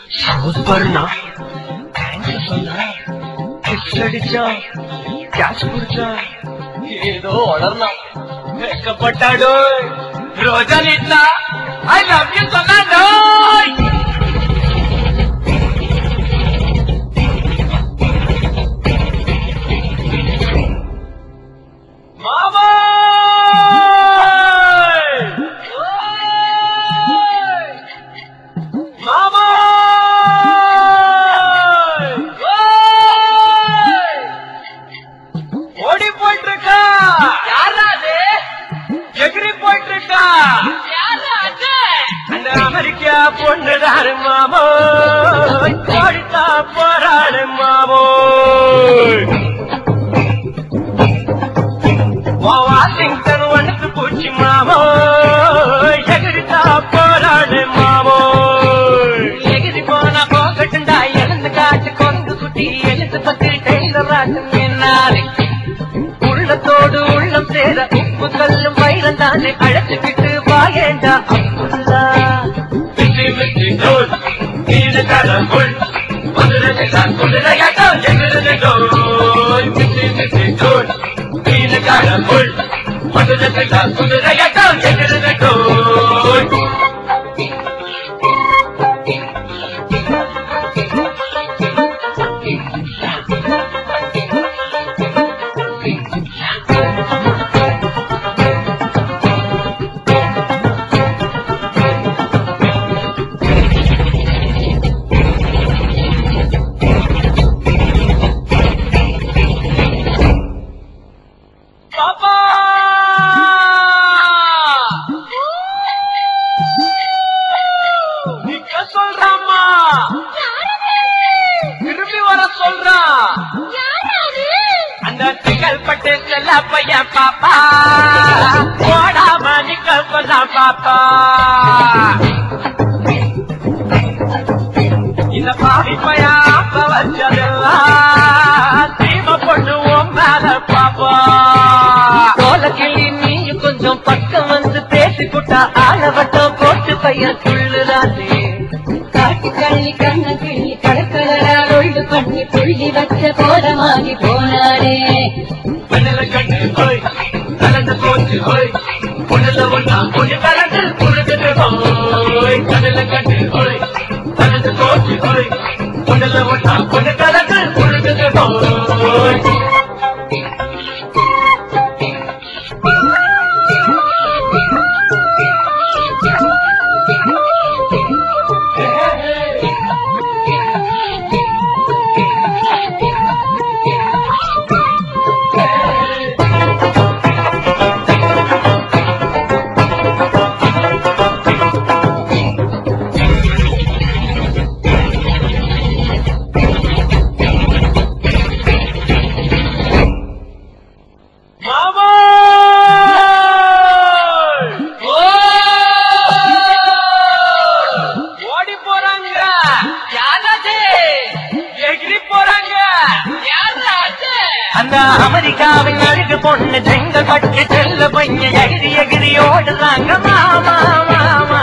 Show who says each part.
Speaker 1: சூப்பர்னா சொன்னா அடிச்சா கேஷ் குடிச்சா ஏதோ உடர்னா வெக்கப்பட்டாடோ ரோஜா நீட்டா ஐ லவ் யூ சொன்னாடோ மாமா மாமா ஓடி போயிட்டு இருக்கா யாரா அது எகிரி போயிட்டு இருக்கா யாரா அது அந்த அமெரிக்கா பொண்ணுதாரு மாமோ ஓடித்தா போராடு மாமோ வாஷிங்டன் ஒன்னுக்கு பூச்சி மாமோ எகிரித்தா போராடு மாமோ எகிரி போனா போகட்டுண்டா எழுந்து காட்டு கொங்கு குட்டி எழுத்து பத்து டெய்லர் ராட்டம் என்னாரு உள்ளத்தோடு உள்ளம் சேர உப்பு கல்லும் வைரம் தானே அழைச்சுக்கிட்டு வாயேண்டா அப்புல்லா பையன் பாப்பா ஓடாம நிக்கல் பண்ண பாப்பா இந்த பாவி பையா அப்ப வச்சதெல்லாம் தீம பொண்ணு மேல பாப்பா கோலக்கிளி நீயும் கொஞ்சம் பக்கம் வந்து பேசிப்புட்டா ஆளவட்டம் போட்டு பையன் சொல்லுறானே
Speaker 2: காட்டு கள்ளி கண்ண கிள்ளி கடற்கடலா ஒழுது பண்ணி புள்ளி வச்ச போடமாகி போனாரே
Speaker 1: கண்ணில கண்ணு போய் கலந்து போச்சு போய் பொண்ணுல ஒன்னா கொஞ்சம் கலந்து புரிஞ்சுட்டு போய் கண்ணில கண்ணு போய் கலந்து போச்சு போய் பொண்ணுல ஒன்னா கொஞ்சம் கலந்து புரிஞ்சுட்டு போய் அமெரிக்காவின் அழகு பொண்ணு செங்கல் பட்டு செல்ல பையன் எகிரி எகிரி ஓடுறாங்க மாமா மாமா